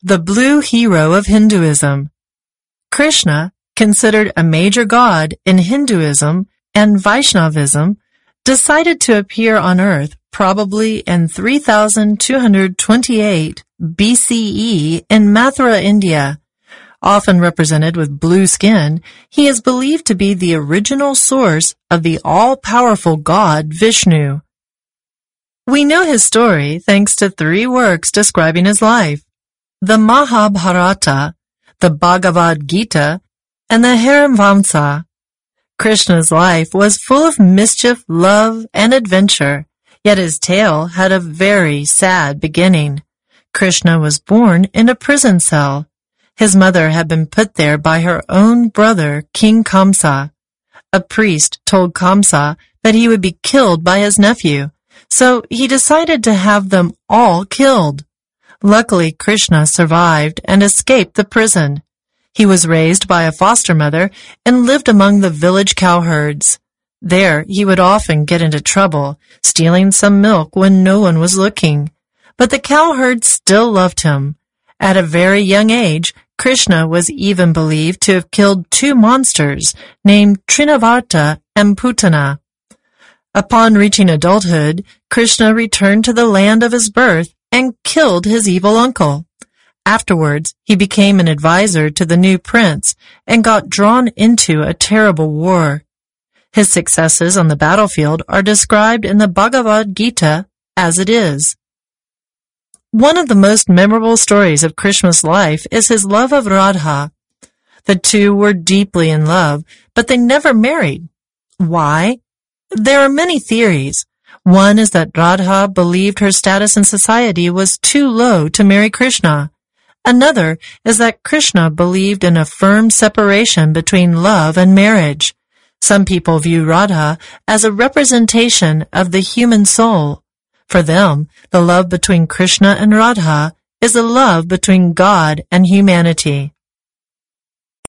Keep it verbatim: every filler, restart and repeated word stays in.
The blue hero of Hinduism. Krishna, considered a major god in Hinduism and Vaishnavism, decided to appear on earth probably in three thousand two hundred twenty-eight B C E in Mathura, India. Often represented with blue skin, he is believed to be the original source of the all-powerful god Vishnu. We know his story thanks to three works describing his life: the Mahabharata, the Bhagavad Gita, and the Harimvamsa. Krishna's life was full of mischief, love, and adventure, yet his tale had a very sad beginning. Krishna was born in a prison cell. His mother had been put there by her own brother, King Kamsa. A priest told Kamsa that he would be killed by his nephew, so he decided to have them all killed. Luckily, Krishna survived and escaped the prison. He was raised by a foster mother and lived among the village cowherds. There, he would often get into trouble, stealing some milk when no one was looking. But the cowherds still loved him. At a very young age, Krishna was even believed to have killed two monsters named Trinavarta and Putana. Upon reaching adulthood, Krishna returned to the land of his birth and killed his evil uncle. Afterwards, he became an advisor to the new prince and got drawn into a terrible war. His successes on the battlefield are described in the Bhagavad Gita as it is. One of the most memorable stories of Krishna's life is his love of Radha. The two were deeply in love, but they never married. Why? There are many theories. One is that Radha believed her status in society was too low to marry Krishna. Another is that Krishna believed in a firm separation between love and marriage. Some people view Radha as a representation of the human soul. For them, the love between Krishna and Radha is a love between God and humanity.